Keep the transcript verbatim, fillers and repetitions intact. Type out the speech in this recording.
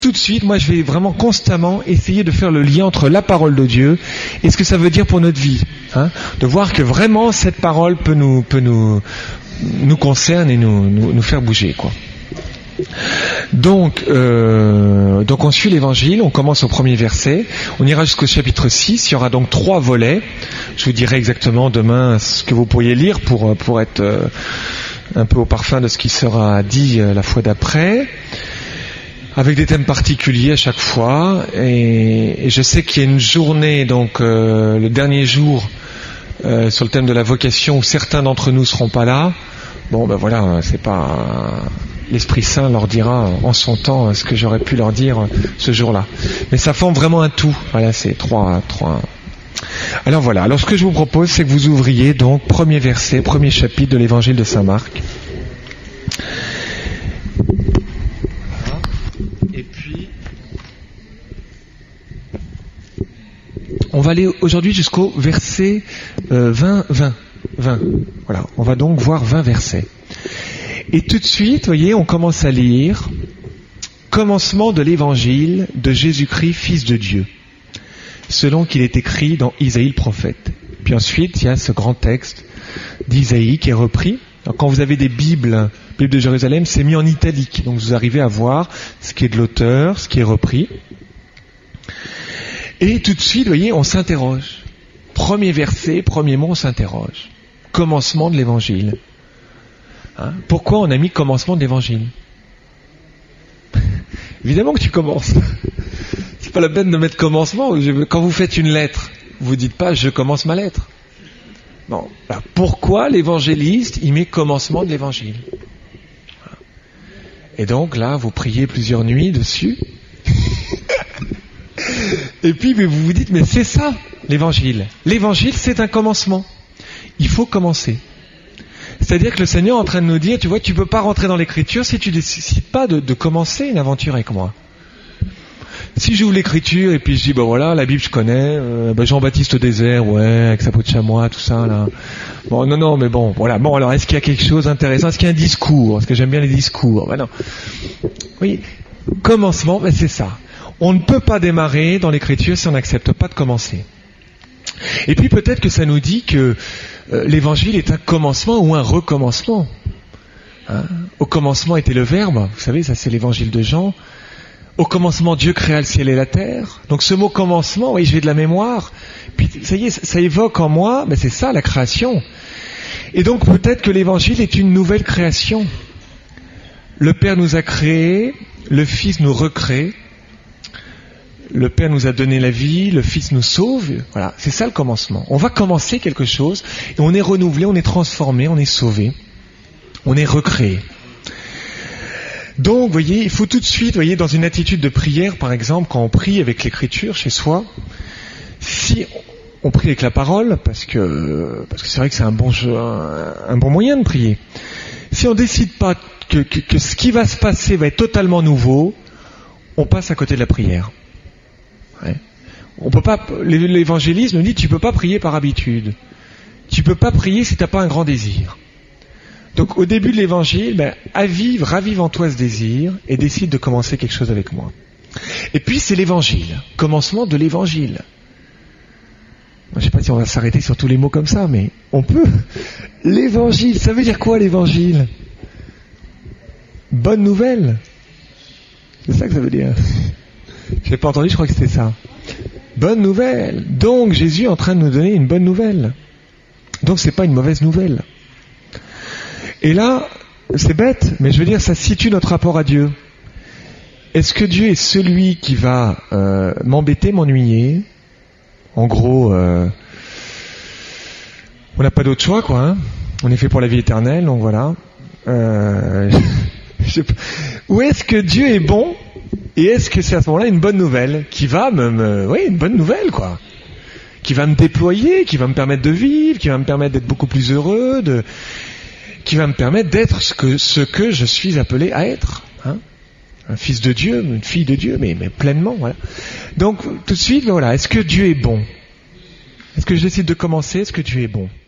tout de suite, moi je vais vraiment constamment essayer de faire le lien entre la parole de Dieu et ce que ça veut dire pour notre vie. Hein, de voir que vraiment cette parole peut nous, peut nous, nous concerne et nous, nous, nous faire bouger, quoi. Donc, euh, donc on suit l'évangile, on commence au premier verset, on ira jusqu'au chapitre six, il y aura donc trois volets. Je vous dirai exactement demain ce que vous pourriez lire pour, pour être euh, un peu au parfum de ce qui sera dit euh, la fois d'après, avec des thèmes particuliers à chaque fois. Et, et je sais qu'il y a une journée, donc euh, le dernier jour, euh, sur le thème de la vocation, où certains d'entre nous seront pas là. Bon, ben voilà, c'est pas... L'Esprit Saint leur dira en son temps ce que j'aurais pu leur dire ce jour-là. Mais ça forme vraiment un tout. Voilà, c'est trois, trois. Alors voilà. Alors ce que je vous propose, c'est que vous ouvriez donc premier verset, premier chapitre de l'Évangile de Saint Marc. Et puis, on va aller aujourd'hui jusqu'au verset euh, vingt, vingt, vingt. Voilà. On va donc voir vingt versets. Et tout de suite, vous voyez, on commence à lire commencement de l'évangile de Jésus-Christ, Fils de Dieu, selon qu'il est écrit dans Isaïe le prophète. Puis ensuite, il y a ce grand texte d'Isaïe qui est repris. Alors, quand vous avez des Bibles, Bible de Jérusalem, c'est mis en italique. Donc vous arrivez à voir ce qui est de l'auteur, ce qui est repris. Et tout de suite, vous voyez, on s'interroge. Premier verset, premier mot, on s'interroge. Commencement de l'évangile. Hein, pourquoi on a mis commencement de l'évangile? Évidemment que tu commences. C'est pas la peine de mettre commencement. Quand vous faites une lettre, vous dites pas je commence ma lettre. Non. Alors, pourquoi l'évangéliste il met commencement de l'évangile? Et donc là, vous priez plusieurs nuits dessus. Et puis mais vous vous dites mais c'est ça l'évangile. L'évangile c'est un commencement. Il faut commencer. C'est-à-dire que le Seigneur est en train de nous dire, tu vois, tu peux pas rentrer dans l'écriture si tu décides pas de, de commencer une aventure avec moi. Si j'ouvre l'écriture et puis je dis, ben voilà, la Bible je connais, euh, ben Jean-Baptiste au désert, ouais, avec sa peau de chamois, tout ça, là. Bon, non, non, mais bon, voilà. Bon, alors, est-ce qu'il y a quelque chose d'intéressant? Est-ce qu'il y a un discours? Parce que j'aime bien les discours. Ben non. Oui, commencement, ben c'est ça. On ne peut pas démarrer dans l'écriture si on n'accepte pas de commencer. Et puis peut-être que ça nous dit que euh, l'évangile est un commencement ou un recommencement. Hein, au commencement était le Verbe, vous savez, ça c'est l'évangile de Jean. Au commencement, Dieu créa le ciel et la terre. Donc ce mot commencement, oui, je vais de la mémoire. Puis ça y est, ça évoque en moi, mais c'est ça la création. Et donc peut-être que l'évangile est une nouvelle création. Le Père nous a créés, le Fils nous recrée. Le Père nous a donné la vie, le Fils nous sauve. Voilà, c'est ça le commencement. On va commencer quelque chose et on est renouvelé, on est transformé, on est sauvé, on est recréé. Donc, vous voyez, il faut tout de suite, vous voyez, dans une attitude de prière, par exemple, quand on prie avec l'écriture chez soi, si on prie avec la parole, parce que parce que c'est vrai que c'est un bon jeu, un, un bon moyen de prier. Si on décide pas que, que, que ce qui va se passer va être totalement nouveau, on passe à côté de la prière. Ouais. On peut pas. L'évangélisme nous dit tu peux pas prier par habitude. Tu peux pas prier si t'as pas un grand désir. Donc au début de l'évangile, ben, avive, ravive en toi ce désir et décide de commencer quelque chose avec moi. Et puis c'est l'évangile, commencement de l'évangile. Je sais pas si on va s'arrêter sur tous les mots comme ça, mais on peut. L'évangile, ça veut dire quoi l'évangile? Bonne nouvelle. C'est ça que ça veut dire. Je n'ai pas entendu, je crois que c'était ça. Bonne nouvelle. Donc Jésus est en train de nous donner une bonne nouvelle. Donc c'est pas une mauvaise nouvelle. Et là, c'est bête, mais je veux dire, ça situe notre rapport à Dieu. Est-ce que Dieu est celui qui va euh, m'embêter, m'ennuyer? En gros, euh, on n'a pas d'autre choix, quoi. Hein, on est fait pour la vie éternelle, donc voilà. Euh, je, où est-ce que Dieu est bon? Et est-ce que c'est à ce moment-là une bonne nouvelle qui va me, me, oui, une bonne nouvelle, quoi, qui va me déployer, qui va me permettre de vivre, qui va me permettre d'être beaucoup plus heureux, de, qui va me permettre d'être ce que, ce que je suis appelé à être, hein, un fils de Dieu, une fille de Dieu, mais, mais pleinement, voilà. Donc tout de suite, voilà, est-ce que Dieu est bon? Est-ce que je décide de commencer? Est-ce que Dieu est bon?